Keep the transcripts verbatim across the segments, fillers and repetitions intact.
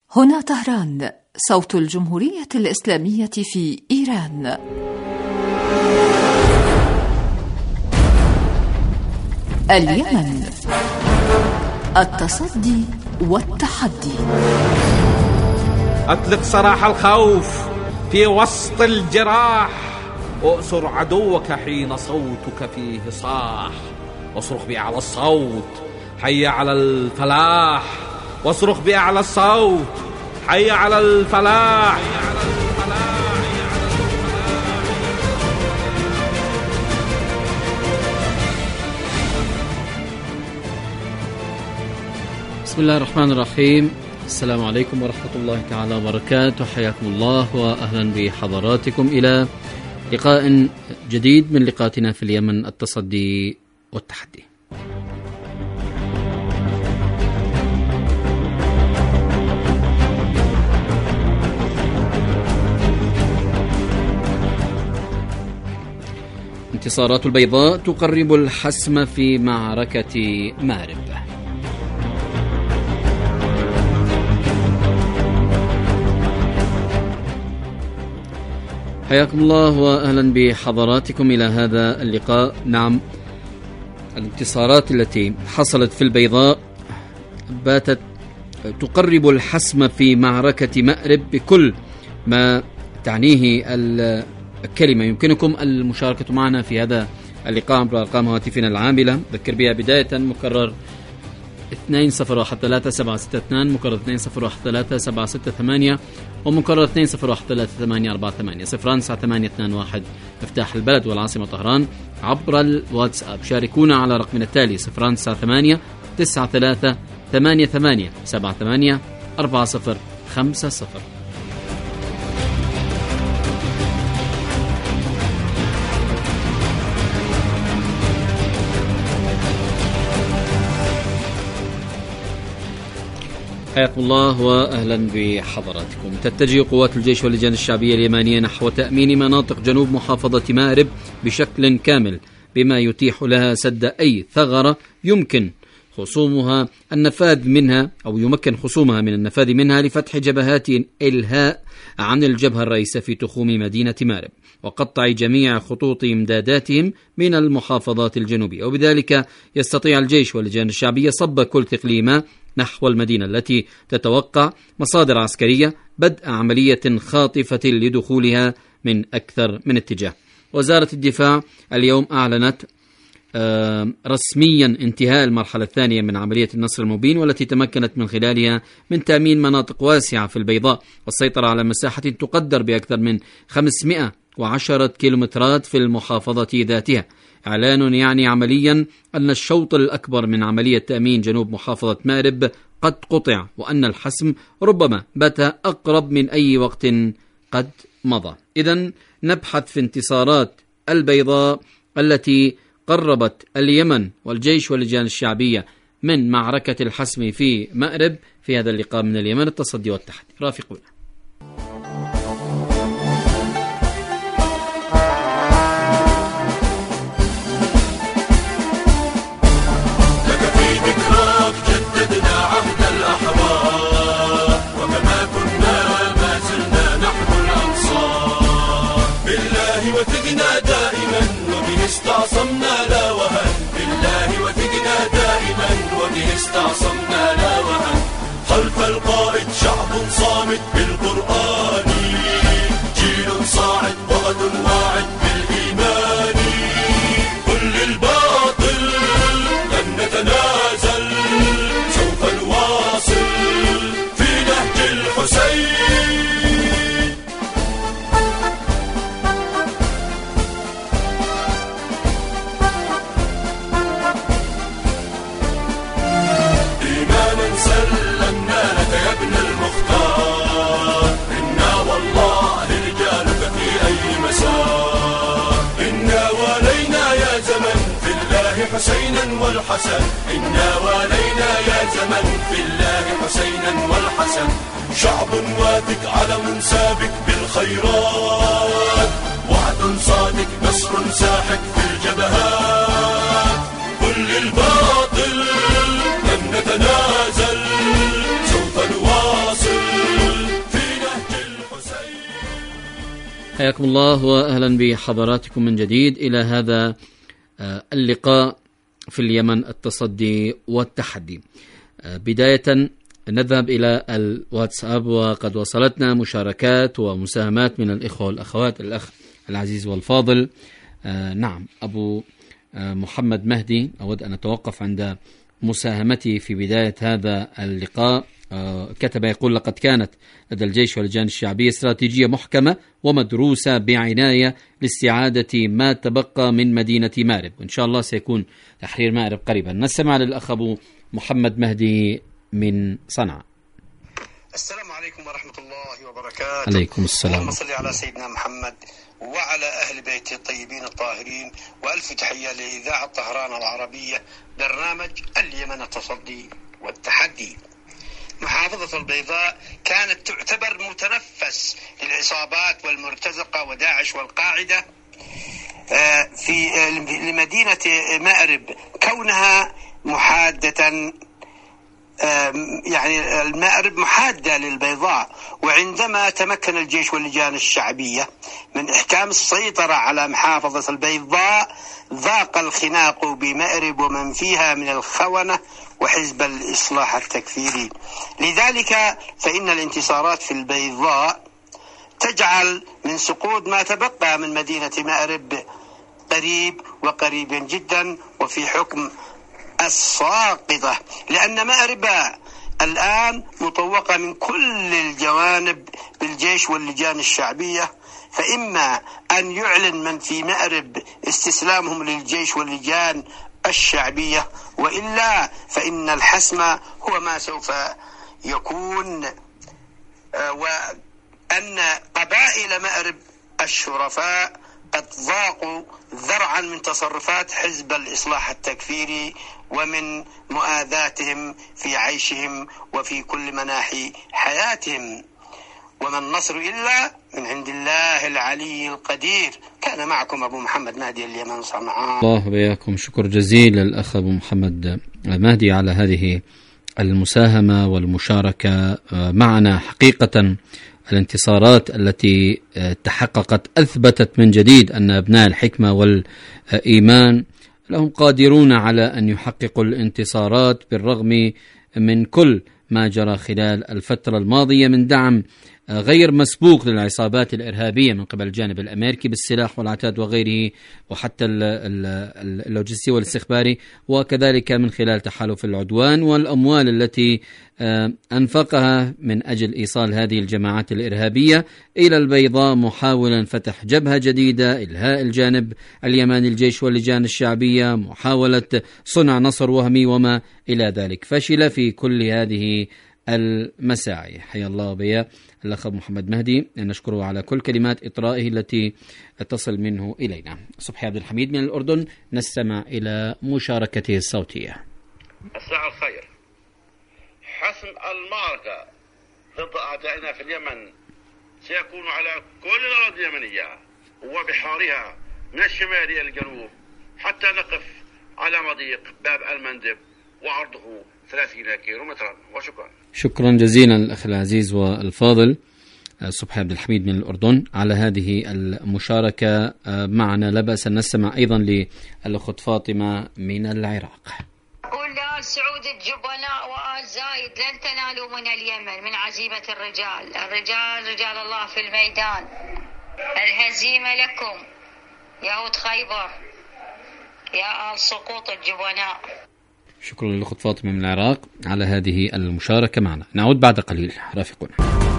هنا طهران، صوت الجمهورية الإسلامية في إيران. اليمن، التصدي والتحدي. أطلق سراح الخوف في وسط الجراح، وأسر عدوك حين صوتك فيه صاح، واصرخ بأعلى الصوت حي على الفلاح، واصرخ بأعلى الصوت حي على الفلاح. بسم الله الرحمن الرحيم. السلام عليكم ورحمة الله تعالى وبركاته. حياكم الله وأهلا بحضراتكم إلى لقاء جديد من لقاءاتنا في اليمن، التصدي والتحدي. انتصارات البيضاء تقرب الحسم في معركة مأرب. حياكم الله وأهلا بحضراتكم إلى هذا اللقاء. نعم، الانتصارات التي حصلت في البيضاء باتت تقرب الحسم في معركة مأرب بكل ما تعنيه الكلمة. يمكنكم المشاركة معنا في هذا اللقاء عبر أرقام هواتفنا العاملة. ذكر بها بداية مكرر اثنين صفر واحد ثلاثة سبعة ستة اثنين، مكرر اثنين صفر واحد ثلاثة سبعة ستة ثمانية، ومكرر اثنين صفر واحد ثلاثة ثمانية أربعة ثمانية صفر تسعة ثمانية اثنين واحد مفتاح البلد والعاصمة طهران. عبر الواتساب شاركونا على رقمنا التالي صفر تسعة ثمانية تسعة ثلاثة ثمانية ثمانية سبعة ثمانية أربعة صفر خمسة صفر. حياكم الله وأهلا بحضراتكم. تتجه قوات الجيش واللجان الشعبية اليمانية نحو تأمين مناطق جنوب محافظة مأرب بشكل كامل، بما يتيح لها سد أي ثغرة يمكن خصومها النفاذ منها أو يمكن خصومها من النفاذ منها لفتح جبهات إلهاء عن الجبهة الرئيسة في تخوم مدينة مأرب وقطع جميع خطوط إمداداتهم من المحافظات الجنوبية، وبذلك يستطيع الجيش واللجان الشعبية صب كل ثقل ماء نحو المدينة التي تتوقع مصادر عسكرية بدء عملية خاطفة لدخولها من أكثر من اتجاه. وزارة الدفاع اليوم أعلنت رسميا انتهاء المرحلة الثانية من عملية النصر المبين، والتي تمكنت من خلالها من تأمين مناطق واسعة في البيضاء والسيطرة على مساحة تقدر بأكثر من خمسمائة وعشرة كيلومترات في المحافظة ذاتها. إعلان يعني عمليا أن الشوط الأكبر من عملية تأمين جنوب محافظة مأرب قد قطع، وأن الحسم ربما بات أقرب من أي وقت قد مضى. إذن نبحث في انتصارات البيضاء التي قربت اليمن والجيش واللجان الشعبية من معركة الحسم في مأرب في هذا اللقاء من اليمن، التصدي والتحدي. رافقونا. استعصمنا لا وهن بالله وثقنا دائما وبه استعصمنا لا وهن. خلف القائد شعب صامت بالقرآن، جيل صاعد وغد واعد بالإيمان. كل الباطل لن نتنازل، سوف نواصل في نهج الحسين. حسينا والحسن إنا والينا يا زمن في الله حسينا والحسن. شعب واثق علم سابق بالخيرات، وعد صادق نصر ساحق في الجبهات. كل الباطل لن نتنازل، سوف نواصل حياكم الله وأهلا بحضراتكم من جديد إلى هذا اللقاء في اليمن، التصدي والتحدي. بداية نذهب إلى الواتساب، وقد وصلتنا مشاركات ومساهمات من الإخوة والأخوات. الأخ العزيز والفاضل نعم أبو محمد مهدي، أود أن أتوقف عند مساهمتي في بداية هذا اللقاء. كتب يقول: لقد كانت لدى الجيش واللجان الشعبية استراتيجية محكمة ومدروسة بعناية لاستعادة ما تبقى من مدينة مأرب، وإن شاء الله سيكون تحرير مأرب قريبا. نستمع للأخ أبو محمد مهدي من صنعاء. السلام عليكم ورحمة الله وبركاته. عليكم السلام. اللهم صل على سيدنا محمد وعلى أهل بيته الطيبين الطاهرين، وألف تحية لإذاعة طهران العربية، برنامج اليمن التصدي والتحدي. محافظة البيضاء كانت تعتبر متنفس للعصابات والمرتزقة وداعش والقاعدة في لمدينة مأرب، كونها محادة، يعني المأرب محادة للبيضاء. وعندما تمكن الجيش واللجان الشعبية من إحكام السيطرة على محافظة البيضاء، ضاق الخناق بمأرب ومن فيها من الخونة وحزب الإصلاح التكفيري. لذلك فإن الانتصارات في البيضاء تجعل من سقوط ما تبقى من مدينة مأرب قريب وقريب جدا وفي حكم الساقطة، لأن مأرب الآن مطوقة من كل الجوانب بالجيش واللجان الشعبية، فإما أن يعلن من في مأرب استسلامهم للجيش واللجان الشعبية، وإلا فإن الحسم هو ما سوف يكون. وأن قبائل مأرب الشرفاء قد ضاقوا ذرعا من تصرفات حزب الإصلاح التكفيري ومن مؤاذاتهم في عيشهم وفي كل مناحي حياتهم. وما النصر إلا من عند الله العلي القدير. كان معكم أبو محمد مهدي، اليمن، صنعاء. الله وإياكم. شكر جزيل للأخ أبو محمد مهدي على هذه المساهمة والمشاركة معنا. حقيقة الانتصارات التي تحققت أثبتت من جديد أن أبناء الحكمة والإيمان لهم قادرون على أن يحققوا الانتصارات بالرغم من كل ما جرى خلال الفترة الماضية من دعم غير مسبوق للعصابات الإرهابية من قبل الجانب الأمريكي بالسلاح والعتاد وغيره، وحتى اللوجستي والاستخباري، وكذلك من خلال تحالف العدوان والأموال التي أنفقها من أجل إيصال هذه الجماعات الإرهابية إلى البيضاء، محاولا فتح جبهة جديدة، إلهاء الجانب اليماني الجيش واللجان الشعبية، محاولة صنع نصر وهمي وما إلى ذلك. فشل في كل هذه المساعي. حيا الله بيا الأخ محمد مهدي، نشكره على كل كلمات إطرائه التي تصل منه إلينا. صبحي عبد الحميد من الأردن، نستمع إلى مشاركته الصوتية. مساء الخير. حسم المعركة ضد أعدائنا في اليمن سيكون على كل الأراضي اليمنية وبحارها من الشمال إلى الجنوب، حتى نقف على مضيق باب المندب وعرضه ثلاثين كيلومترا. وشكرا. شكرا جزيلا الأخ العزيز والفاضل صبحي عبد الحميد من الأردن على هذه المشاركة معنا. لا بأس أن نستمع أيضا للأخت فاطمة من العراق. قل لآل سعود الجبناء وآل زايد لن تنالوا من اليمن من عزيمة الرجال. الرجال رجال الله في الميدان. الهزيمة لكم يهود خيبر يا آل سقوط الجبناء. شكرا للأخت فاطمة من العراق على هذه المشاركة معنا. نعود بعد قليل، رافقونا.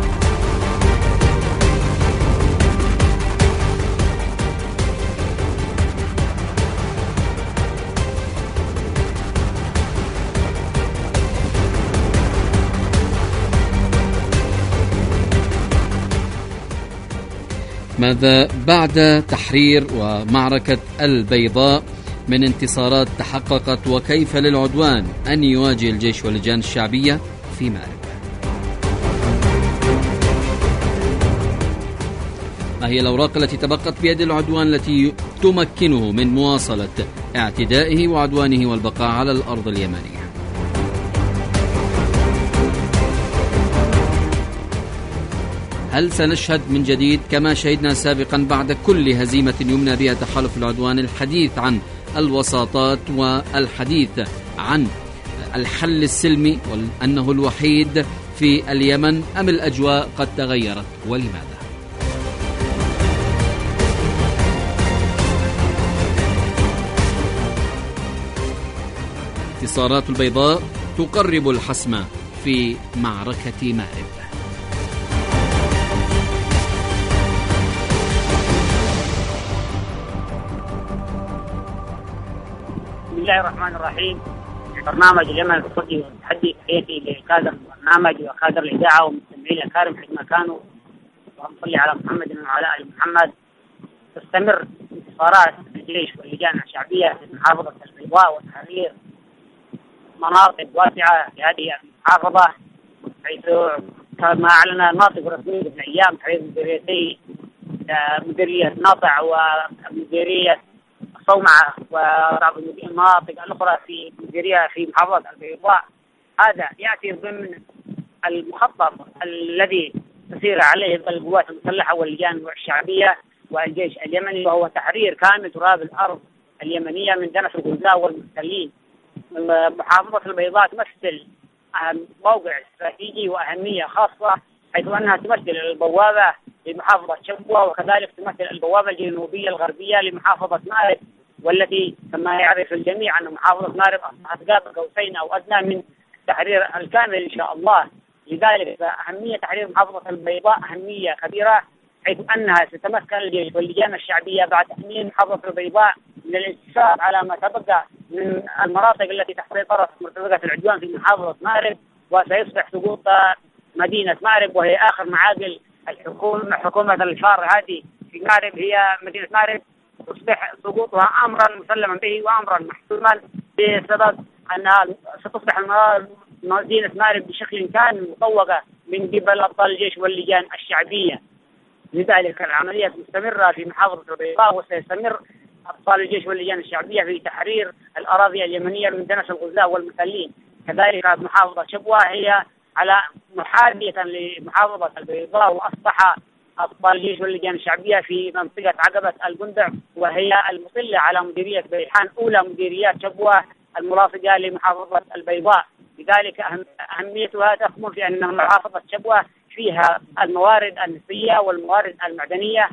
ماذا بعد تحرير ومعركة البيضاء من انتصارات تحققت، وكيف للعدوان أن يواجه الجيش واللجان الشعبية في مأرب؟ ما هي الأوراق التي تبقت بيد العدوان التي تمكنه من مواصلة اعتدائه وعدوانه والبقاء على الأرض اليمنية؟ هل سنشهد من جديد كما شهدنا سابقا بعد كل هزيمة يمنى بها تحالف العدوان الحديث عن الوساطات والحديث عن الحل السلمي وأنه الوحيد في اليمن، أم الأجواء قد تغيرت ولماذا؟ انتصارات البيضاء تقرب الحسم في معركة مأرب. بسم الله الرحمن الرحيم. برنامج اليمن الصدي والتحدي، تحياتي لكادر البرنامج وكادر الإذاعة ومستمعين الكرام حيثما كانوا، اللهم صل على محمد وعلى آل محمد. تستمر انتصارات الجيش واللجان الشعبية في محافظة البيضاء وتحرير مناطق واسعة في هذه المحافظة، حيث كما أعلن الناطق الرسمي قبل أيام تحرير مديريتي مديرية ناطع ومديرية صومعة وبعض المناطق الأخرى في مديرية في محافظة البيضاء. هذا يأتي ضمن المخطط الذي تسير عليه القوات المسلحة واللجان الشعبية والجيش اليمني، وهو تحرير كامل تراب الأرض اليمنية من دنس الغزاة والمحتلين. محافظة البيضاء تمثل موقع استراتيجي وأهمية خاصة، حيث أنها تمثل البوابة لمحافظة شبوة، وكذلك تمثل البوابة الجنوبية الغربية لمحافظة مأرب، والتي كما يعرف الجميع أن محافظة مأرب أصبحت قاب قوسين أو أدنى من التحرير الكامل إن شاء الله. لذلك فأهمية تحرير محافظة البيضاء أهمية كبيرة، حيث أنها ستتمكن الجيش واللجان الشعبية بعد تأمين محافظة البيضاء من الانتصار على ما تبقى من المناطق التي تحت سيطرة مرتزقة العدوان في محافظة مأرب، وسيصبح سقوط مدينة مأرب وهي آخر معاقل الحكومة حكومة الفار هذه في مأرب، هي مدينة مأرب، تصبح سقوطها أمرا مسلما به وأمرا محتوما، بسبب أنها ستصبح مدينة مأرب بشكل كان مطوقة من قبل أبطال الجيش واللجان الشعبية. لذلك العملية مستمرة في محافظة البيضاء، وسيستمر أبطال الجيش واللجان الشعبية في تحرير الأراضي اليمنية من دنس الغزاة والمحتلين. كذلك محافظة شبوة هي على محاذية لمحافظة البيضاء، وأصبح أبطال الجيش واللجان الشعبية في منطقة عقبة القندع، وهي المطلة على مديرية بيحان، أولى مديريات شبوة المرافقة لمحافظة البيضاء. لذلك أهميتها تكمن في أن محافظة شبوة فيها الموارد النفطية والموارد المعدنية،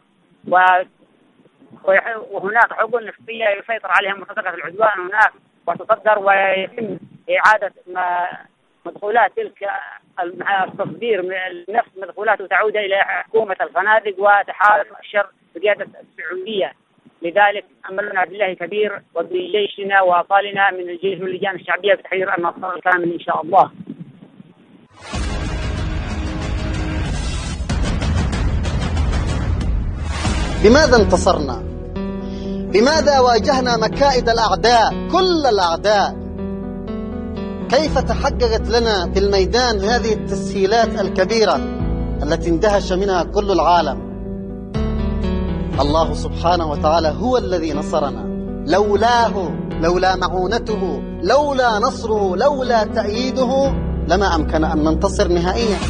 وهناك حقول نفطية يسيطر عليها مرتزقة العدوان هناك وتصدر، ويتم إعادة مدخولات تلك التصدير من النفط، مدخولاته تعود إلى حكومة الفنادق وتحالف الشر بقيادة السعودية. لذلك أملنا بالله كبير وبجيشنا وأبطالنا من الجيش واللجان الشعبية بتحرير النصر الكامل إن شاء الله. بماذا انتصرنا؟ بماذا واجهنا مكائد الأعداء كل الأعداء؟ كيف تحققت لنا في الميدان هذه التسهيلات الكبيرة التي اندهش منها كل العالم؟ الله سبحانه وتعالى هو الذي نصرنا، لولاه، لولا معونته، لولا نصره، لولا تأييده لما أمكن أن ننتصر نهائيا.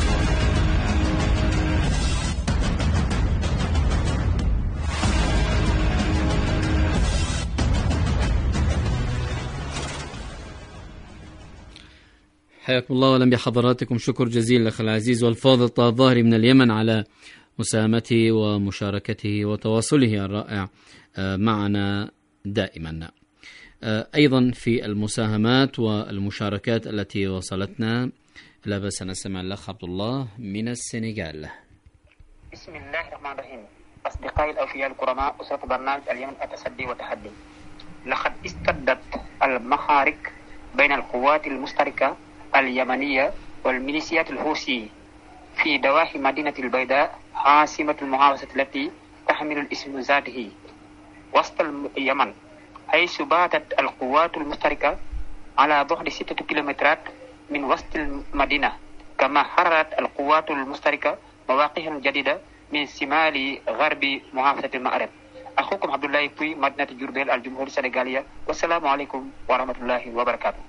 حياكم الله ولم بحضراتكم. شكر جزيل لأخي العزيز والفاضل الظاهري من اليمن على مساهمته ومشاركته وتواصله الرائع معنا دائما. أيضا في المساهمات والمشاركات التي وصلتنا لا بأس نسمع الأخ عبد الله من السنغال. بسم الله الرحمن الرحيم. أصدقائي الأوفياء الكرماء، أسرة برنامج اليمن التصدي والتحدي، لقد اشتدت المعارك بين القوات المشتركة اليمنية والميليشيات الحوثية في ضواحي مدينة البيضاء عاصمة المحافظة التي تحمل الاسم ذاته وسط اليمن، حيث باتت القوات المشتركة على بعد ستة كيلومترات من وسط المدينة، كما حررت القوات المشتركة مواقعها جديدة من شمال غرب محافظة المأرب. أخوكم عبد الله في مدينة جربيل الجمهورية السنغالية، والسلام عليكم ورحمة الله وبركاته.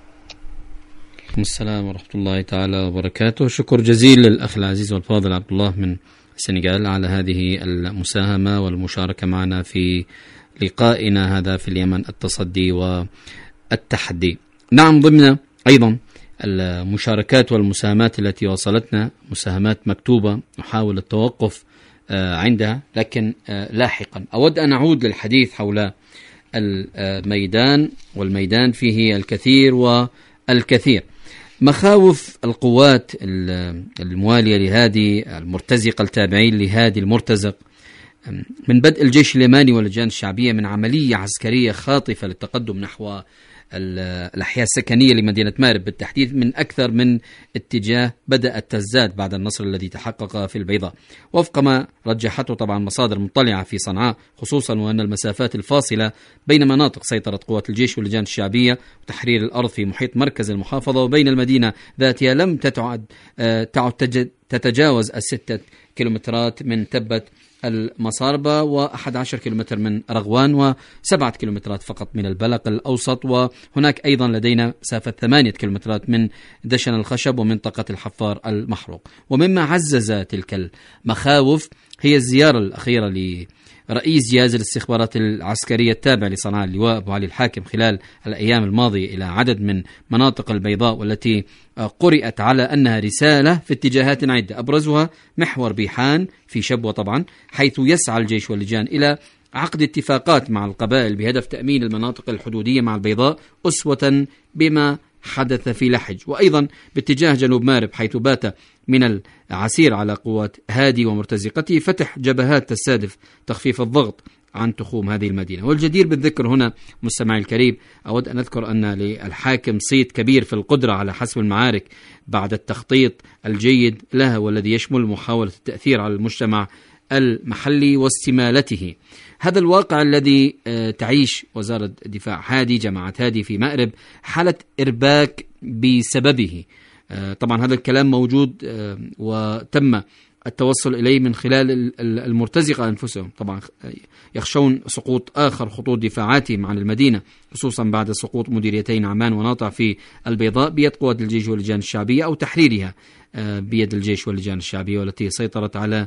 السلام ورحمة الله تعالى وبركاته. شكر جزيل للأخ العزيز والفاضل عبد الله من السنغال على هذه المساهمة والمشاركة معنا في لقائنا هذا في اليمن، التصدي والتحدي. نعم، ضمن أيضا المشاركات والمساهمات التي وصلتنا مساهمات مكتوبة نحاول التوقف عندها، لكن لاحقا أود أن أعود للحديث حول الميدان، والميدان فيه الكثير والكثير. مخاوف القوات الموالية لهادي المرتزقة التابعين لهادي المرتزق من بدء الجيش اليماني واللجان الشعبية من عملية عسكرية خاطفة للتقدم نحو الأحياء السكنية لمدينة مأرب بالتحديد من أكثر من اتجاه بدأت تزداد بعد النصر الذي تحقق في البيضاء، وفق ما رجحته طبعا مصادر مطلعة في صنعاء، خصوصا وأن المسافات الفاصلة بين مناطق سيطرة قوات الجيش واللجان الشعبية وتحرير الأرض في محيط مركز المحافظة وبين المدينة ذاتها لم تتعد تعد تتجاوز الستة كيلومترات من تبت المصاربة، وأحد عشر كيلومتر من رغوان، وسبعة كيلومترات فقط من البلق الأوسط، وهناك أيضا لدينا مسافة ثمانية كيلومترات من دشن الخشب ومنطقة الحفار المحروق. ومما عزز تلك المخاوف هي الزيارة الأخيرة لرئيس جهاز الاستخبارات العسكرية التابع لصنعاء اللواء أبو علي الحاكم خلال الأيام الماضية إلى عدد من مناطق البيضاء، والتي قرأت على أنها رسالة في اتجاهات عدة، أبرزها محور بيحان في شبوة طبعا، حيث يسعى الجيش واللجان إلى عقد اتفاقات مع القبائل بهدف تأمين المناطق الحدودية مع البيضاء أسوة بما حدث في لحج، وأيضا باتجاه جنوب مأرب حيث بات من العسير على قوات هادي ومرتزقته فتح جبهات تستهدف تخفيف الضغط عن تخوم هذه المدينة. والجدير بالذكر هنا مستمعي الكريم، أود أن أذكر أن للحاكم صيت كبير في القدرة على حسم المعارك بعد التخطيط الجيد لها، والذي يشمل محاولة التأثير على المجتمع المحلي واستمالته. هذا الواقع الذي تعيش وزارة الدفاع هادي جماعة هادي في مأرب حالة إرباك بسببه. طبعا هذا الكلام موجود وتم التوصل إليه من خلال المرتزقة أنفسهم، طبعا يخشون سقوط آخر خطوط دفاعاتهم عن المدينة، خصوصا بعد سقوط مديريتين عمان وناطع في البيضاء بيد قوات الجيش واللجان الشعبية أو تحريرها بيد الجيش واللجان الشعبية، والتي سيطرت على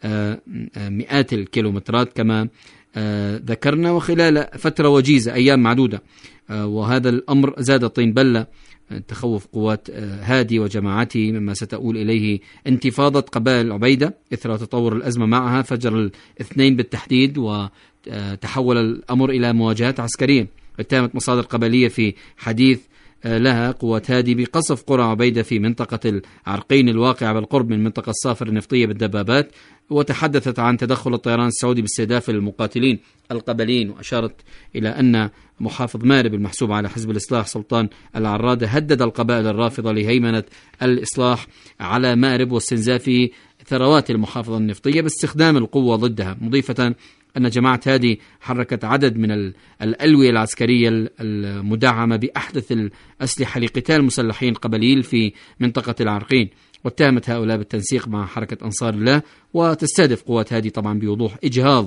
مئات الكيلومترات كما ذكرنا وخلال فترة وجيزة أيام معدودة. وهذا الأمر زاد طين بلة تخوف قوات هادي وجماعته مما ستؤول إليه انتفاضة قبائل عبيدة إثر تطور الأزمة معها فجر الاثنين بالتحديد، وتحول الأمر إلى مواجهات عسكرية. اتهمت مصادر قبلية في حديث لها قوات هادي بقصف قرى عبيدة في منطقة العرقين الواقعة بالقرب من منطقة الصافر النفطية بالدبابات، وتحدثت عن تدخل الطيران السعودي باستهداف المقاتلين القبليين، وأشارت إلى أن محافظ مأرب المحسوب على حزب الإصلاح سلطان العرادة هدد القبائل الرافضة لهيمنة الإصلاح على مأرب واستنزاف ثروات المحافظة النفطية باستخدام القوة ضدها، مضيفة أن جماعة هادي حركت عدد من الألوية العسكرية المدعمة بأحدث الأسلحة لقتال مسلحين قبليين في منطقة العرقين، واتهمت هؤلاء بالتنسيق مع حركة أنصار الله، وتستهدف قوات هادي طبعا بوضوح إجهاض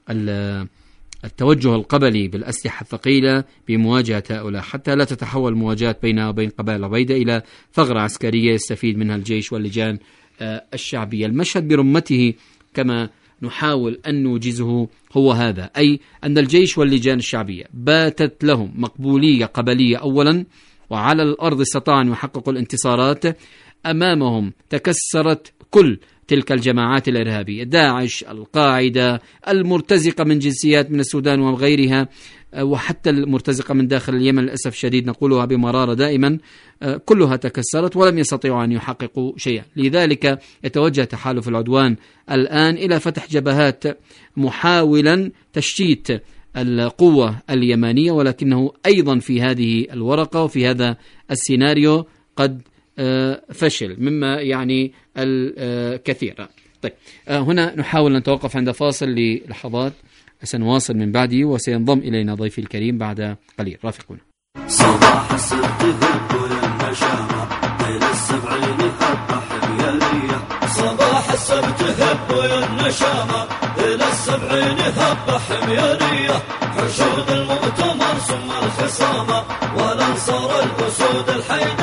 التوجه القبلي بالأسلحة الثقيلة بمواجهة هؤلاء حتى لا تتحول مواجهات بينها وبين قبائل عبيدة إلى ثغرة عسكرية يستفيد منها الجيش واللجان الشعبية. المشهد برمته كما نحاول أن نوجزه هو هذا، أي أن الجيش واللجان الشعبية باتت لهم مقبولية قبلية أولا، وعلى الأرض استطاعوا أن يحققوا الانتصارات، أمامهم تكسرت كل تلك الجماعات الإرهابية، داعش، القاعدة، المرتزقة من جنسيات من السودان وغيرها، وحتى المرتزقة من داخل اليمن للأسف الشديد نقولها بمرارة دائما، كلها تكسرت ولم يستطيعوا أن يحققوا شيئا. لذلك يتوجه تحالف العدوان الآن إلى فتح جبهات محاولا تشتيت القوة اليمانية، ولكنه أيضا في هذه الورقة وفي هذا السيناريو قد فشل مما يعني الكثير. طيب هنا نحاول أن نتوقف عند فاصل للحظات، سنواصل من بعده وسينضم إلينا ضيفي الكريم بعد قليل، رافقونا. صباح السبت هب النشامة إلى السبعين هب حميانية، صباح السبت هب النشامة إلى السبعين هب حميانية، حشود المؤتمر ثم الخصامة والأنصار الأسود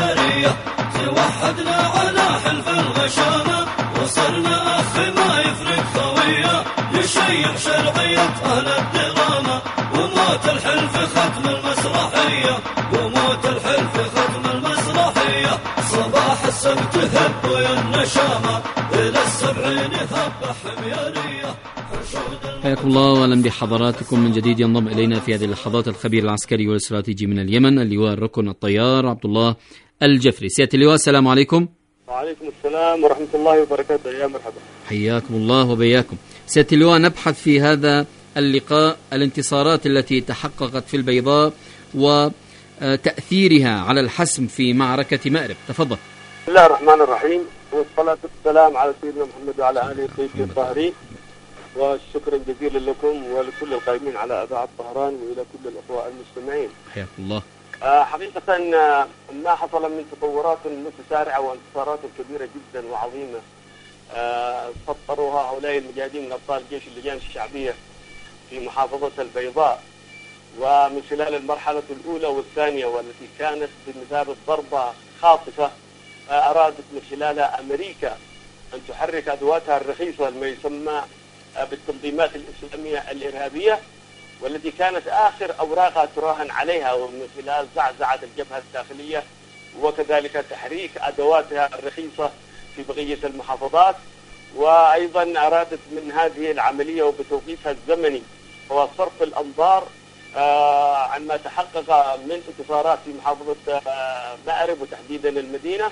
الحيدرية، توحدنا على حلف الغشامة وصرنا أخ ما يفرق وشيب شرعية أهل الدغامة وموت الحلف ختم المسرحية وموت الحلف ختم المسرحية صباح السبت هب يا النشامة إلى السبعين هب حميرية. حياكم الله واهلا بحضراتكم من جديد. ينضم الينا في هذه اللحظات الخبير العسكري والاستراتيجي من اليمن اللواء الركن الطيار عبد الله الجفري. سيادة اللواء السلام عليكم. وعليكم السلام ورحمة الله وبركاته. يا مرحبا. حياكم الله وبياكم. سيادة اللواء، نبحث في هذا اللقاء الانتصارات التي تحققت في البيضاء وتأثيرها على الحسم في معركة مأرب. تفضل. بسم الله الرحمن الرحيم والصلاة والسلام على سيدنا محمد وعلى آله الطيبين الطاهرين، والشكر جزيلا لكم ولكل القائمين على إذاعة طهران وإلى كل الأخوة المستمعين. حياك الله. آه حقيقة ما حصل من تطورات متسارعة وانتصارات كبيرة جدا وعظيمة آه سطروها هؤلاء المجاهدين من أبطال جيش اللجان الشعبية في محافظة البيضاء، ومن خلال المرحلة الأولى والثانية والتي كانت بمثابة ضربة خاطفة آه أرادت من خلالها أمريكا أن تحرك أدواتها الرخيصة ما يسمى بالتنظيمات الإسلامية الإرهابية، والتي كانت آخر أوراقها تراهن عليها ومن خلال زعزعة الجبهة الداخلية وكذلك تحريك أدواتها الرخيصة في بقية المحافظات. وأيضا أرادت من هذه العملية وبتوقيتها الزمني هو صرف الأنظار آه عن ما تحقق من انتصارات في محافظة آه مأرب وتحديدا المدينة،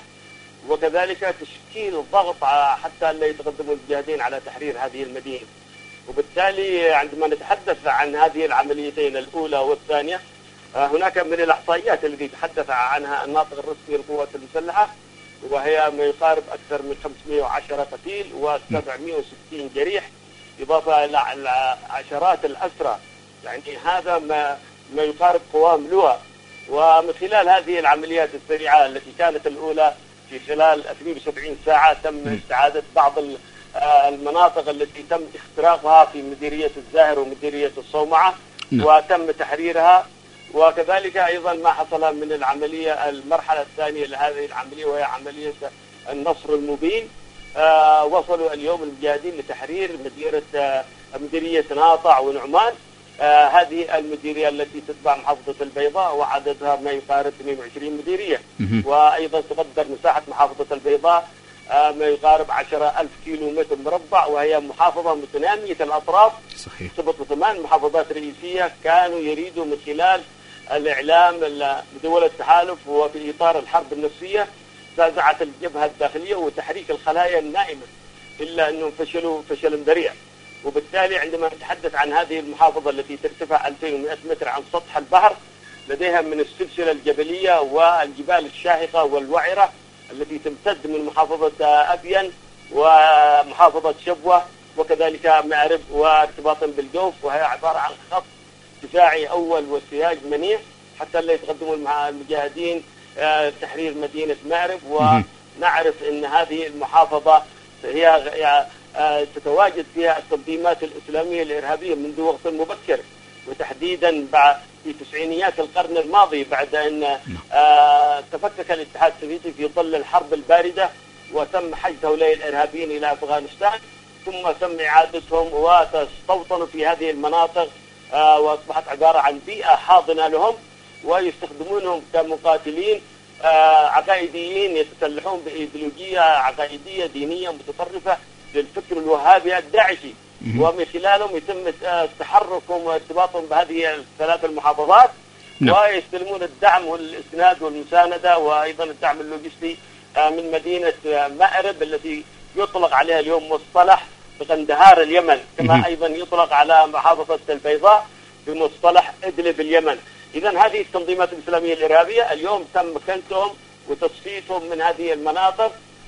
وكذلك تشكيل ضغط حتى لا يتقدموا المجاهدين على تحرير هذه المدينة. وبالتالي عندما نتحدث عن هذه العمليتين الأولى والثانية هناك من الإحصائيات التي تحدث عنها الناطق الرسمي للقوات المسلحة، وهي ما يقارب أكثر من خمسمائة وعشرة قتيل وسبعمائة وستين جريح إضافة إلى عشرات الأسرى، يعني هذا ما ما يقارب قوام لواء. ومن خلال هذه العمليات السريعة التي كانت الأولى في خلال اثنين وسبعين ساعة تم استعادة بعض المناطق التي تم اختراقها في مديرية الزاهر ومديرية الصومعة وتم تحريرها، وكذلك أيضا ما حصل من العملية المرحلة الثانية لهذه العملية وهي عملية النصر المبين. آه وصلوا اليوم المجاهدين لتحرير مديرية آه مديرية ناطع ونعمان، آه هذه المديرية التي تتبع محافظة البيضاء وعددها ما يقارب اثنين وعشرين مديرية، وأيضا تقدر مساحة محافظة البيضاء آه ما يقارب عشرة ألف كيلو متر مربع، وهي محافظة متنامية الأطراف. صحيح. سبق ثمان محافظات رئيسية كانوا يريدوا من خلال الإعلام بدول التحالف وفي إطار الحرب النفسية زعزعة الجبهة الداخلية وتحريك الخلايا النائمة، إلا أنهم فشلوا فشل ذريع. وبالتالي عندما نتحدث عن هذه المحافظة التي ترتفع ألفين ومئة متر عن سطح البحر، لديها من السلسلة الجبلية والجبال الشاهقة والوعرة التي تمتد من محافظة أبين ومحافظة شبوة وكذلك مأرب وارتباطا بالجوف، وهي عبارة عن خط دفاعي أول وسياج منيع حتى لا يتقدموا المجاهدين تحرير مدينة مأرب. ونعرف أن هذه المحافظة هي تتواجد فيها التنظيمات الإسلامية الإرهابية منذ وقت مبكر، وتحديدا في تسعينيات القرن الماضي بعد أن تفكك الاتحاد السوفيتي في ظل الحرب الباردة وتم حشد هؤلاء الإرهابيين إلى أفغانستان، ثم تم إعادتهم وتستوطنوا في هذه المناطق آه وأصبحت عبارة عن بيئة حاضنة لهم، ويستخدمونهم كمقاتلين آه عقائديين يتسلحون بإيديولوجية عقائدية دينية متطرفة للفكر الوهابي الداعشي، ومن خلالهم يتم تحركهم وارتباطهم بهذه الثلاث المحافظات. نعم. ويستلمون الدعم والإسناد والمساندة وأيضا الدعم اللوجستي آه من مدينة مأرب التي يطلق عليها اليوم مصطلح بقندهار اليمن، كما م- أيضا يطلق على محافظة البيضاء بمصطلح إدلب اليمن. إذن هذه التنظيمات الإسلامية الإرهابية اليوم تم مكانتهم وتصفيتهم من هذه المناطق،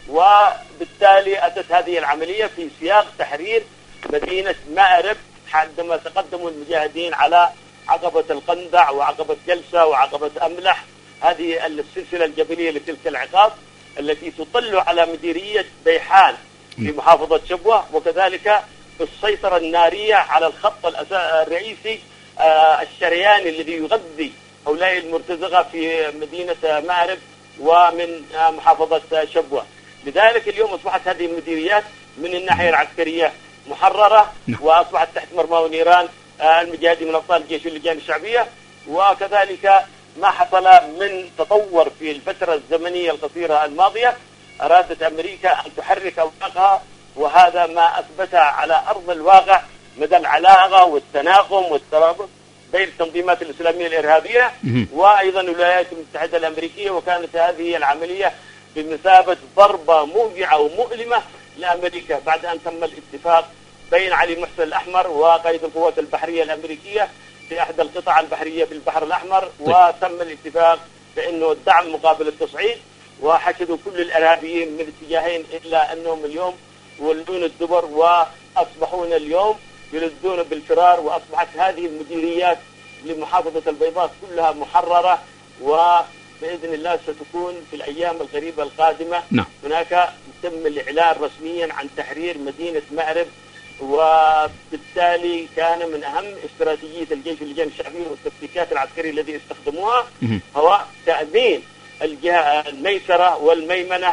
وبالتالي أتت هذه العملية في سياق تحرير مدينة مأرب عندما تقدموا المجاهدين على عقبة القندع وعقبة جلسة وعقبة أملح، هذه السلسلة الجبلية لتلك العقاب التي تطل على مديرية بيحان في محافظة شبوة، وكذلك السيطرة النارية على الخط الرئيسي آه الشرياني الذي يغذي هؤلاء المرتزقة في مدينة مأرب ومن آه محافظة شبوة. لذلك اليوم أصبحت هذه المديريات من الناحية العسكرية محررة وأصبحت تحت مرمى ونيران المجاهدين من أبطال الجيش واللجان الشعبية. وكذلك ما حصل من تطور في الفترة الزمنية القصيرة الماضية، أرادت أمريكا أن تحرك أوراقها، وهذا ما أثبت على أرض الواقع مدى العلاقة والتناغم والترابط بين التنظيمات الإسلامية الإرهابية وأيضا الولايات المتحدة الأمريكية. وكانت هذه العملية بمثابة ضربة موجعة ومؤلمة لأمريكا بعد أن تم الاتفاق بين علي محسن الأحمر وقائد القوات البحرية الأمريكية في أحد القطع البحرية في البحر الأحمر، وتم الاتفاق بأنه الدعم مقابل التصعيد، وحشدوا كل الإرهابيين من اتجاهين، إلا أنهم اليوم ولون الدبر وأصبحون اليوم يلذون بالفرار، وأصبحت هذه المديريات لمحافظة البيضاء كلها محررة، وبإذن الله ستكون في الأيام القريبة القادمة نعم. هناك تم الإعلان رسميا عن تحرير مدينة مأرب، وبالتالي كان من أهم استراتيجية الجيش واللجان الشعبية والتكتيكات العسكرية الذي استخدموها هو تأمين الجهة الميسرة والميمنة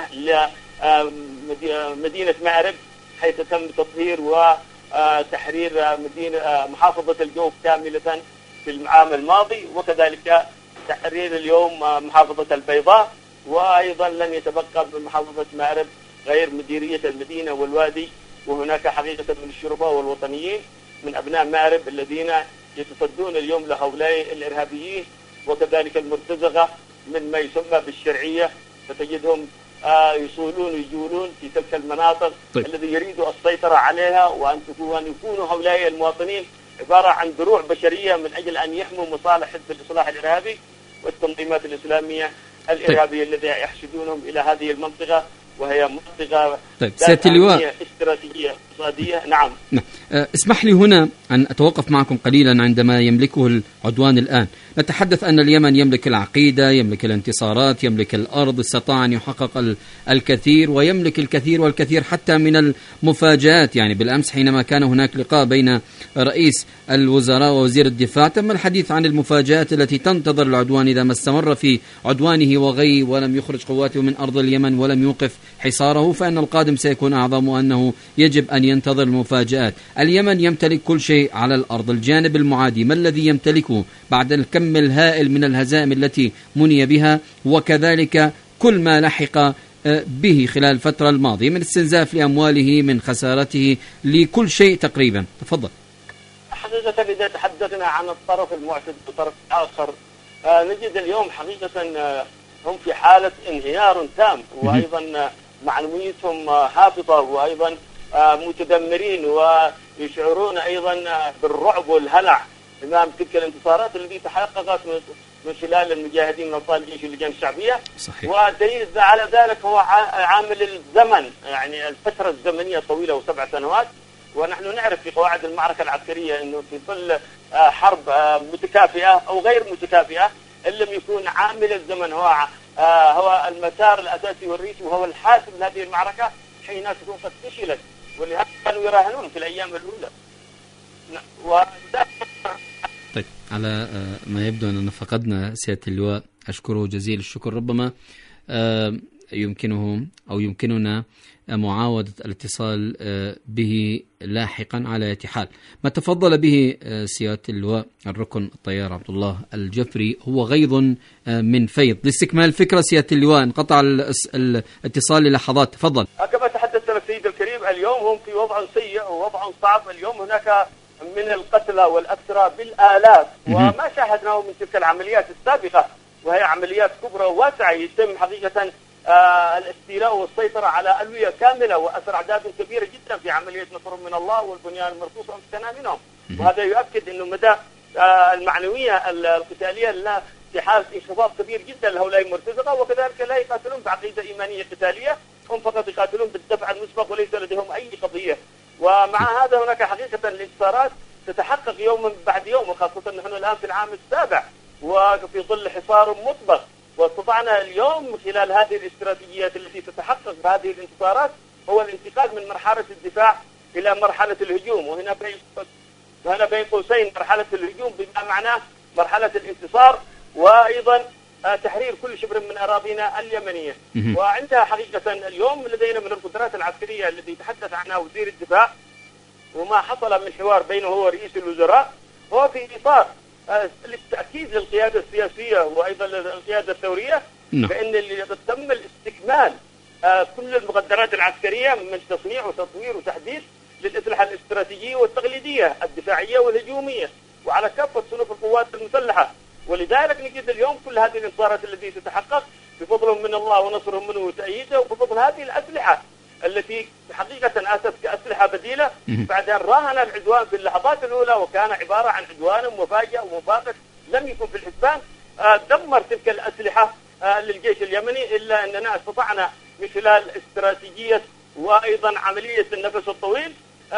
لمدينة مأرب، حيث تم تطهير وتحرير مدينة محافظة الجوف كاملة في العام الماضي، وكذلك تحرير اليوم محافظة البيضاء، وأيضا لن يتبقى بمحافظة مأرب غير مديرية المدينة والوادي. وهناك حقيقة من الشرفاء والوطنيين من أبناء مأرب الذين يتصدون اليوم لهؤلاء الإرهابيين، وكذلك المرتزقة من ما يسمى بالشرعية، فتجدهم آه يصولون ويجولون في تلك المناطق طيب. الذي يريدوا السيطرة عليها، وأن يكونوا هؤلاء المواطنين عبارة عن دروع بشرية من أجل أن يحموا مصالح حزب الإصلاح الإرهابي والتنظيمات الإسلامية الإرهابية طيب. الذين يحشدونهم إلى هذه المنطقة، وهي منطقة طيب. سيادة اللواء استراتيجية اقتصادية. نعم. نعم. اسمح لي هنا أن أتوقف معكم قليلا عندما يملكه العدوان الآن. نتحدث أن اليمن يملك العقيدة، يملك الانتصارات، يملك الأرض، استطاع أن يحقق الكثير، ويملك الكثير والكثير حتى من المفاجآت. يعني بالأمس حينما كان هناك لقاء بين رئيس الوزراء ووزير الدفاع تم الحديث عن المفاجآت التي تنتظر العدوان إذا ما استمر في عدوانه وغي ولم يخرج قواته من أرض اليمن ولم يوقف حصاره، فإن القادم سيكون أعظم، وأنه يجب أن ينتظر المفاجآت. اليمن يمتلك كل شيء على الأرض. الجانب المعادي ما الذي يمتلكه بعد الكم الهائل من الهزائم التي مني بها، وكذلك كل ما لحق به خلال الفترة الماضية من استنزاف لأمواله، من خسارته لكل شيء تقريبا؟ تفضل. حقيقة إذا تحدثنا عن الطرف المعتد بطرف آخر، آه نجد اليوم حقيقة آه هم في حالة انهيار تام، وأيضا معنويتهم آه هابطة، وأيضا آه متدمرين، ويشعرون أيضا آه بالرعب والهلع أمام تلك الانتصارات التي تحققت من خلال المجاهدين من أبطال الجيش واللجان الشعبية. صحيح. والدليل على ذلك هو عامل الزمن، يعني الفترة الزمنية طويلة وسبع سنوات، ونحن نعرف في قواعد المعركة العسكرية أنه في ظل حرب متكافئة أو غير متكافئة، إن لم يكون عامل الزمن هو هو المسار الأساسي والرئيسي وهو الحاسم لهذه المعركة حين تكون قد فشلت، ولهذا كانوا يراهنون في الأيام الأولى. طيب، على ما يبدو أننا فقدنا سيادة اللواء، أشكره جزيل الشكر. ربما يمكنه أو يمكننا معاودة الاتصال به لاحقا على أي حال. ما تفضل به سيادة اللواء الركن الطيار عبد الله الجفري هو غيظ من فيض. لاستكمال الفكرة سيادة اللواء، انقطع الاتصال للحظات، تفضل. كما تحدثت السيد الكريم، اليوم هم في وضع سيء ووضع صعب. اليوم هناك من القتلى والأسرى بالآلاف، وما شاهدناه من تلك العمليات السابقة، وهي عمليات كبرى واسعة يتم حقيقة آه الاستيلاء والسيطرة على ألوية كاملة وأسر أعداد كبيرة جدا في عملية نصر من الله والبنيان المرصوص وامتناع منهم. وهذا يؤكد أنه مدى آه المعنوية القتالية لها في حالة انخفاض كبير جدا لهؤلاء المرتزقة، وكذلك لا يقاتلون بعقيدة إيمانية قتالية، هم فقط يقاتلون بالدفع المسبق وليس لديهم أي قضية. ومع هذا هناك حقيقة الانتصارات تتحقق يوما بعد يوم، وخاصة نحن الآن في العام السابع وفي ظل حصار مطبق، واستطعنا اليوم خلال هذه الاستراتيجيات التي تتحقق بهذه الانتصارات هو الانتقال من مرحلة الدفاع إلى مرحلة الهجوم. وهنا بين وهنا بين قوسين مرحلة الهجوم بما معناه مرحلة الانتصار، وأيضا تحرير كل شبر من أراضينا اليمنية. وعندها حقيقة اليوم لدينا من القدرات العسكرية التي تحدث عنها وزير الدفاع وما حصل من حوار بينه هو رئيس الوزراء هو في إطار للتأكيد للقيادة السياسية وأيضا للقيادة الثورية بأن اللي تم الاستكمال كل المقدرات العسكرية من تصنيع وتطوير وتحديث للأسلحة الاستراتيجية والتقليدية الدفاعية والهجومية وعلى كافة صنوف القوات المسلحة. ولذلك نجد اليوم كل هذه الانتصارات التي تتحقق بفضل من الله ونصرهم منه وتأييده وبفضل هذه الأسلحة التي حقيقة أتت كأسلحة بديلة بعد أن راهن العدوان في اللحظات الأولى وكان عبارة عن عدوان مفاجئ ومفاقد لم يكن في الحسبان. دمر تلك الأسلحة للجيش اليمني، إلا أننا استطعنا من خلال استراتيجية وأيضا عملية النفس الطويل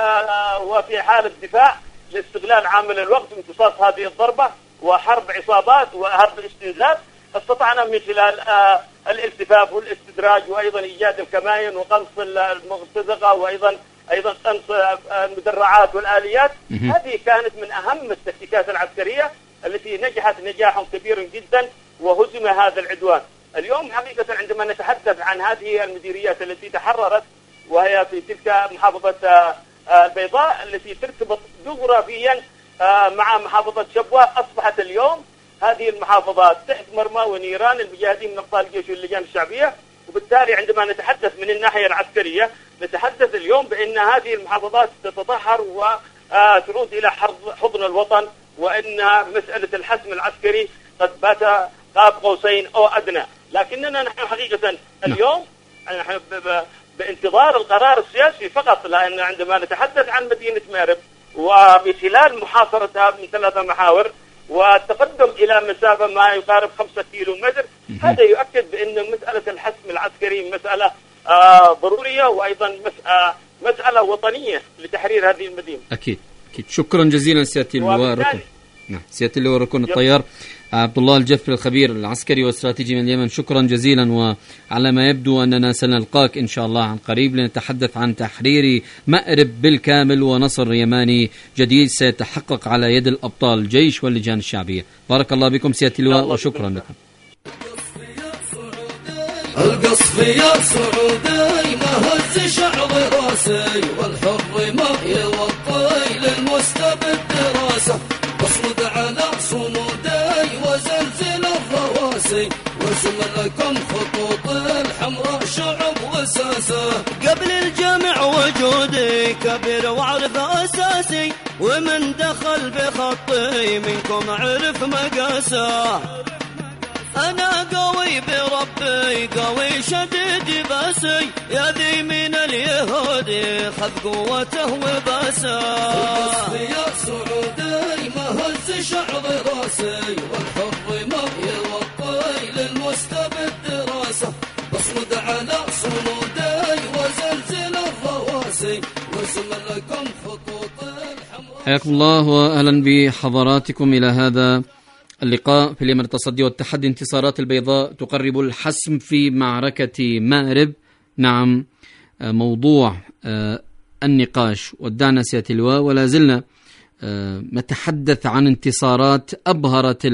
وفي حالة دفاع لاستغلال عامل الوقت وامتصاص هذه الضربة وحرب عصابات وحرب استنزاف. استطعنا من خلال الالتفاف والاستدراج وأيضا إيجاد الكمائن وقنص المرتزقة وأيضا أيضا قنص المدرعات والآليات. هذه كانت من أهم التكتيكات العسكرية التي نجحت نجاحا كبيرا جدا وهزم هذا العدوان. اليوم حقيقة عندما نتحدث عن هذه المديريات التي تحررت وهي في تلك محافظة البيضاء التي ترتبط جغرافيا مع محافظة شبوة، أصبحت اليوم هذه المحافظات تحت مرمى ونيران المجاهدين من أبطال الجيش واللجان الشعبية. وبالتالي عندما نتحدث من الناحية العسكرية نتحدث اليوم بأن هذه المحافظات تتطهر وتعود إلى حضن الوطن، وأن مسألة الحسم العسكري قد بات قاب قوسين أو أدنى. لكننا نحن حقيقة اليوم نحن بانتظار القرار السياسي فقط، لأن عندما نتحدث عن مدينة مأرب وبخلال محاصرتها من ثلاثة محاور والتقدم إلى مسافة ما يقارب خمسة كيلو متر، هذا يؤكد بأن مسألة الحسم العسكري مسألة آه ضرورية وأيضا مسألة, مسألة وطنية لتحرير هذه المدينة. أكيد أكيد. شكرا جزيلا سيادة اللواء ركن نعم سيادة اللواء ركن الطيار عبد الله الجفري الخبير العسكري والاستراتيجي من اليمن. شكرا جزيلا، وعلى ما يبدو أننا سنلقاك إن شاء الله عن قريب لنتحدث عن تحرير مأرب بالكامل ونصر يماني جديد سيتحقق على يد الأبطال الجيش واللجان الشعبية. بارك الله بكم سيادة اللواء وشكرا لكم. القصف يا سعودي ما هز شعر راسي والحر ما يوطي للمستبد راسه واصمد على صمودي وزلزل الرواسي وارسم لكم خطوط الحمراء شعب وساسه قبل الجمع وجودي كبير واعرف اساسي ومن دخل بخطي منكم عرف مقاسه. أنا قوي بربي قوي شديد باسي يا ذي من اليهود خذ قوته وباسه. يا سعودي ما هز شعر راسي والحر ما يوطي للمستبد راسه واصمد على صمودي وزلزل الرواسي وارسم لكم خطوط الحمراء. حياكم الله وأهلا بحضراتكم إلى هذا اللقاء في اليمن التصدي والتحدي. انتصارات البيضاء تقرب الحسم في معركة مأرب. نعم، موضوع النقاش ودعنا سيادة اللواء ولا زلنا نتحدث عن انتصارات أبهرت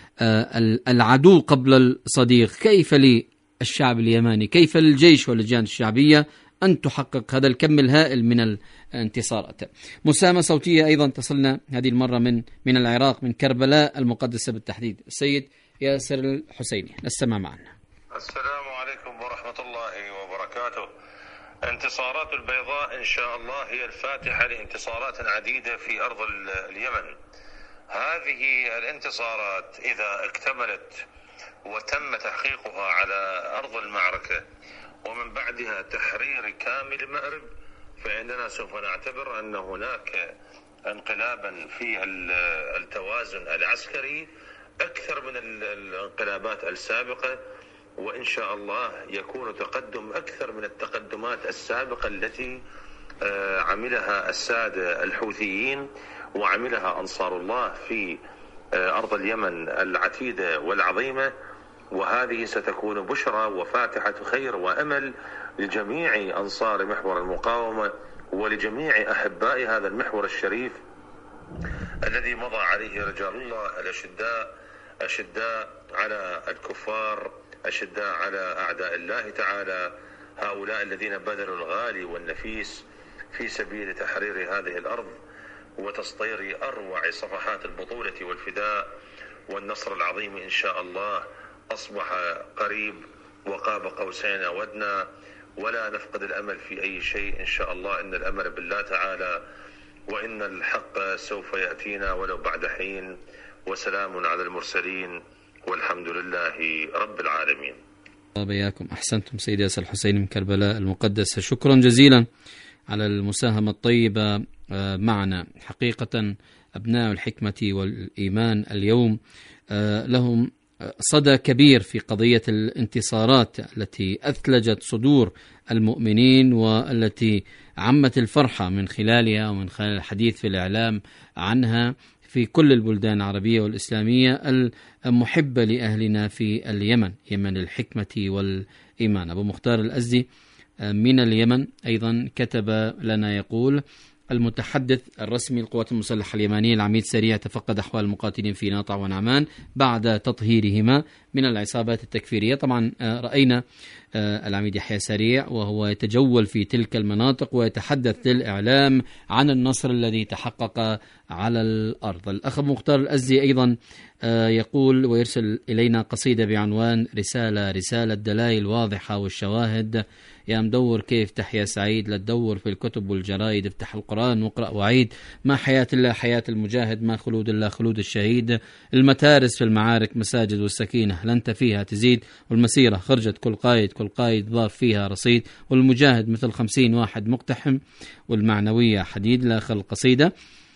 العدو قبل الصديق. كيف للشعب اليماني، كيف للجيش واللجان الشعبية أن تحقق هذا الكم الهائل من الانتصارات؟ مسامة صوتية أيضا تصلنا هذه المرة من من العراق، من كربلاء المقدسة بالتحديد، السيد ياسر الحسيني. نستمع معنا. السلام عليكم ورحمة الله وبركاته. انتصارات البيضاء إن شاء الله هي الفاتحة لانتصارات عديدة في أرض اليمن. هذه الانتصارات إذا اكتملت وتم تحقيقها على أرض المعركة ومن بعدها تحرير كامل مأرب، فإننا سوف نعتبر أن هناك انقلابا في التوازن العسكري أكثر من الانقلابات السابقة، وإن شاء الله يكون تقدم أكثر من التقدمات السابقة التي عملها السادة الحوثيين وعملها أنصار الله في أرض اليمن العتيدة والعظيمة. وهذه ستكون بشرى وفاتحة خير وأمل لجميع أنصار محور المقاومة ولجميع أحباء هذا المحور الشريف الذي مضى عليه رجال الله الأشداء، أشداء على الكفار، أشداء على أعداء الله تعالى، هؤلاء الذين بذلوا الغالي والنفيس في سبيل تحرير هذه الأرض وتسطير أروع صفحات البطولة والفداء، والنصر العظيم إن شاء الله أصبح قريب وقاب قوسين أو أدنى، ولا نفقد الأمل في أي شيء إن شاء الله. إن الأمل بالله تعالى، وإن الحق سوف يأتينا ولو بعد حين. وسلام على المرسلين والحمد لله رب العالمين. بياكم أحسنتم سيدي ياسر الحسين من كربلاء المقدسة، شكرا جزيلا على المساهمة الطيبة معنا. حقيقة أبناء الحكمة والإيمان اليوم لهم صدى كبير في قضية الانتصارات التي أثلجت صدور المؤمنين، والتي عمت الفرحة من خلالها ومن خلال الحديث في الإعلام عنها في كل البلدان العربية والإسلامية المحبة لأهلنا في اليمن، يمن الحكمة والإيمان. أبو مختار الأزدي من اليمن أيضا كتب لنا يقول: المتحدث الرسمي للقوات المسلحة اليمنية العميد سريع تفقد أحوال المقاتلين في ناطع ونعمان بعد تطهيرهما من العصابات التكفيرية. طبعا رأينا العميد يحيى سريع وهو يتجول في تلك المناطق ويتحدث للإعلام عن النصر الذي تحقق على الأرض. الأخ مختار الأزدي أيضا يقول ويرسل إلينا قصيدة بعنوان رسالة رسالة دلائل واضحة والشواهد، يا مدور كيف تحيا سعيد، لا تدور في الكتب والجرايد، افتح القرآن واقرأ وعيد، ما حياة الله حياة المجاهد، ما خلود الله خلود الشهيد، المتارس في المعارك مساجد والسكينة لن فيها تزيد، والمسيرة خرجت كل قايد كل قايد ضاف فيها رصيد، والمجاهد مثل خمسين واحد مقتحم، والمعنوية حديد. لآخر القصيدة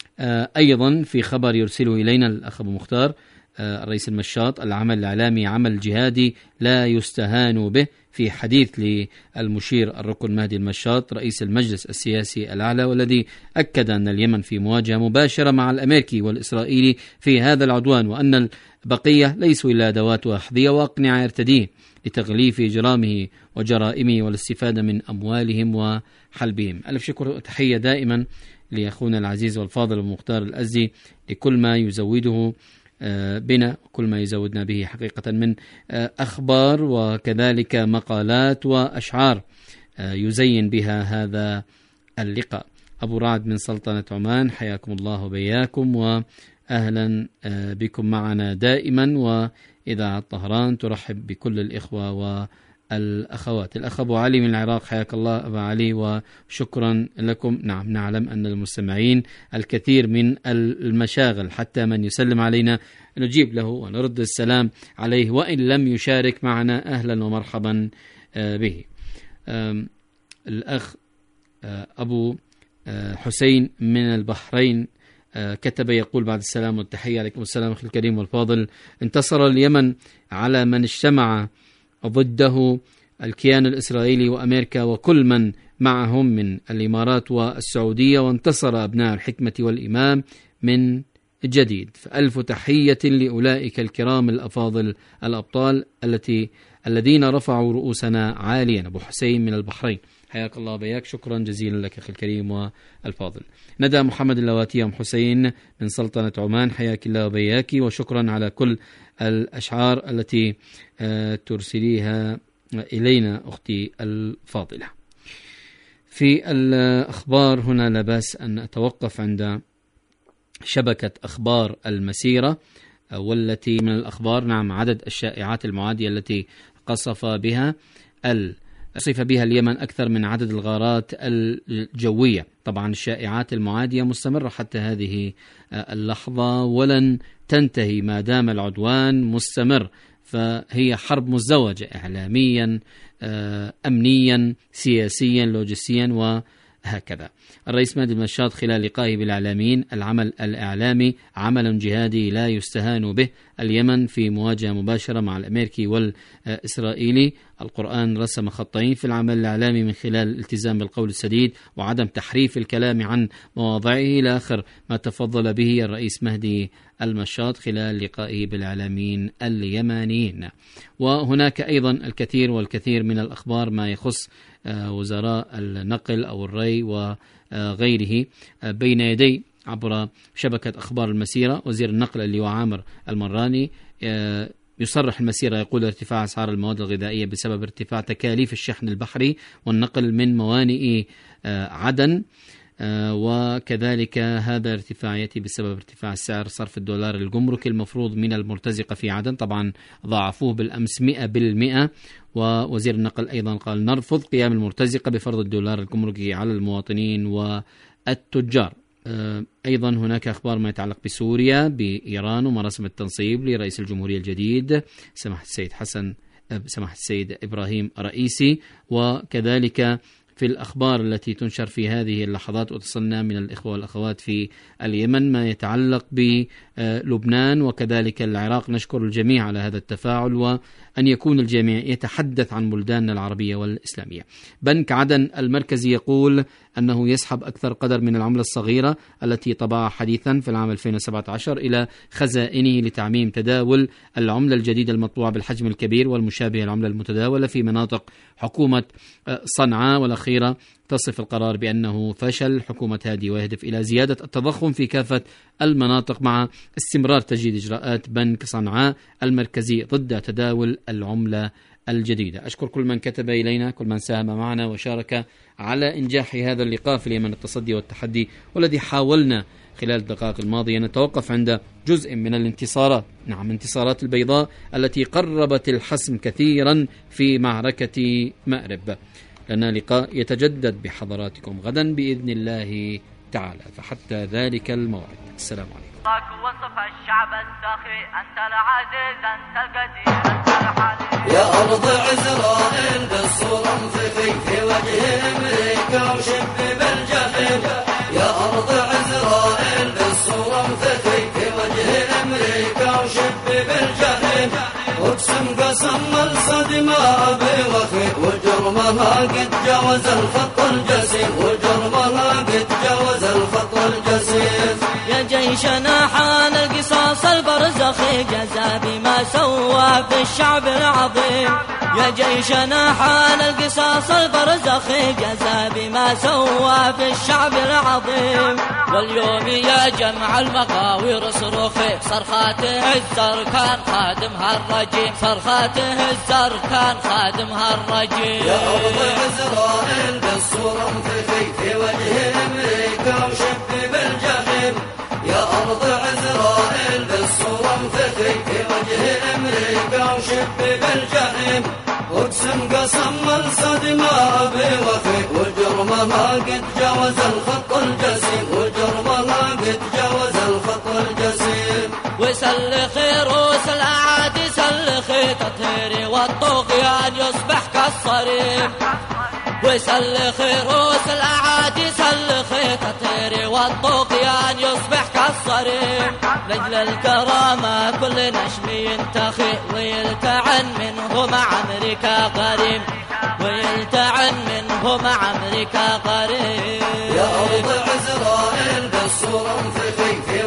أيضا في خبر يرسله إلينا الأخ أبو مختار الرئيس المشاط: العمل الإعلامي عمل جهادي لا يستهان به، في حديث للمشير الركن مهدي المشاط رئيس المجلس السياسي الأعلى، والذي أكد أن اليمن في مواجهة مباشرة مع الأمريكي والإسرائيلي في هذا العدوان، وأن البقية ليسوا إلا أدوات وأحذية وأقنعة يرتديه لتغليف جرامه وجرائمه والاستفادة من أموالهم وحلبهم. ألف شكر وتحية دائما لأخونا العزيز والفاضل المختار الأزدي لكل ما يزوده بنا وكل ما يزودنا به حقيقة من أخبار وكذلك مقالات وأشعار يزين بها هذا اللقاء. أبو رعد من سلطنة عمان، حياكم الله وبياكم وأهلا بكم معنا دائما، وإذاعة طهران ترحب بكل الإخوة والأخوات. الأخ أبو علي من العراق، حياك الله أبو علي وشكرا لكم. نعم نعلم أن المستمعين الكثير من المشاغل، حتى من يسلم علينا نجيب له ونرد السلام عليه وإن لم يشارك معنا، أهلا ومرحبا به. الأخ أبو حسين من البحرين كتب يقول: بعد السلام والتحية عليكم السلام أخي الكريم والفاضل، انتصر اليمن على من اجتمع ضده الكيان الإسرائيلي وأمريكا وكل من معهم من الإمارات والسعودية، وانتصر أبناء الحكمة والإمام من جديد. فألف تحية لأولئك الكرام الأفاضل الأبطال التي الذين رفعوا رؤوسنا عاليا. أبو حسين من البحرين، حياك الله بياك، شكرا جزيلا لك أخي الكريم والفاضل. ندى محمد اللواتي أم حسين من سلطنة عمان، حياك الله وبياك، وشكرا على كل الأشعار التي ترسليها إلينا أختي الفاضلة. في الأخبار هنا لا بأس أن أتوقف عند شبكة أخبار المسيرة، والتي من الأخبار نعم عدد الشائعات المعادية التي قصف بها قصف بها اليمن أكثر من عدد الغارات الجوية. طبعا الشائعات المعادية مستمرة حتى هذه اللحظة ولن تنتهي ما دام العدوان مستمر، فهي حرب مزدوجة إعلاميا أمنيا سياسيا لوجستيا وهكذا. الرئيس مهدي المشاط خلال لقائه بالإعلاميين: العمل الإعلامي عمل جهادي لا يستهان به، اليمن في مواجهة مباشرة مع الأمريكي والإسرائيلي، القرآن رسم خطين في العمل الإعلامي من خلال الالتزام بالقول السديد وعدم تحريف الكلام عن مواضعه، إلى آخر ما تفضل به الرئيس مهدي المشاط خلال لقائه بالإعلاميين اليمانيين. وهناك أيضا الكثير والكثير من الأخبار ما يخص وزراء النقل أو الري وغيره بين يدي عبر شبكة أخبار المسيرة. وزير النقل اللواء عامر المراني يصرح المسيرة يقول ارتفاع أسعار المواد الغذائية بسبب ارتفاع تكاليف الشحن البحري والنقل من موانئ عدن، وكذلك هذا ارتفاع يأتي بسبب ارتفاع سعر صرف الدولار الجمركي المفروض من المرتزقة في عدن، طبعا ضاعفوه بالأمس مئة بالمئة. ووزير النقل أيضا قال نرفض قيام المرتزقة بفرض الدولار الجمركي على المواطنين والتجار. أيضا هناك أخبار ما يتعلق بسوريا بإيران ومراسم التنصيب لرئيس الجمهورية الجديد سماحة السيد حسن سماحة السيد إبراهيم رئيسي، وكذلك في الأخبار التي تنشر في هذه اللحظات وتصلنا من الإخوة والأخوات في اليمن ما يتعلق بلبنان وكذلك العراق. نشكر الجميع على هذا التفاعل وأن يكون الجميع يتحدث عن بلداننا العربية والإسلامية. بنك عدن المركزي يقول أنه يسحب أكثر قدر من العملة الصغيرة التي طبعها حديثا في العام ألفين وسبعة عشر إلى خزائنه لتعميم تداول العملة الجديدة المطبوعة بالحجم الكبير والمشابهة العملة المتداولة في مناطق حكومة صنعاء. والأخيرة تصف القرار بأنه فشل حكومة هادي ويهدف إلى زيادة التضخم في كافة المناطق مع استمرار تجديد إجراءات بنك صنعاء المركزي ضد تداول العملة الجديدة. أشكر كل من كتب إلينا، كل من ساهم معنا وشارك على إنجاح هذا اللقاء في اليمن التصدي والتحدي، والذي حاولنا خلال الدقائق الماضية نتوقف عند جزء من الانتصارات، نعم انتصارات البيضاء التي قربت الحسم كثيرا في معركة مأرب. لنا لقاء يتجدد بحضراتكم غدا بإذن الله تعالى، فحتى ذلك الموعد السلام عليكم. وصف الشعب السخي أنت العزيز أنت القدير أنت الحليم. يا أرض عزرائيل بالصورة انفخي في وجه أمريكا وشب بالجحيم. يا أرض عزرائيل بالصورة انفخي في وجه أمريكا وشب بالجحيم. اقسم قسم الصدمة أبي وخي وجرمها قد جاوز الخط الجسيم وجرمها قد جاوز الخط الجسيم. يا جيشنا حان القصاص البرزخي جزا بما سوى في الشعب العظيم. يا جيشنا حان القصاص البرزخي جزا بما سوى في الشعب العظيم. واليوم يا جمع المغاوير صرخي صرخاته الزركان خادمها الرجيم صرخاته الزركان خادمها الرجيم. يا أرض عزرائيل بالصورة انفخي في وجه أمريكا وشب بالجحيم. يا أرض عزرائيل بالصورة انفخي في وجه أمريكا وشب بالجحيم. اقسم قسم الصدمة بوخي وجرمها قد جاوز الخط الجسيم وجرمها قد جاوز الخط الجسيم. وسلخي روس الأعادي سلخي تطهيري والطغيان يصبح كالصريم. وسلخي روس الأعادي سلخي تطهيري والطغيان يصبح كالصريم. لجل الكرامة كل نشم ينتخي ويلتعن منه مع أمريكا قريب ويلتعن منه مع أمريكا قريب. يا أرض عزرائيل بالصورة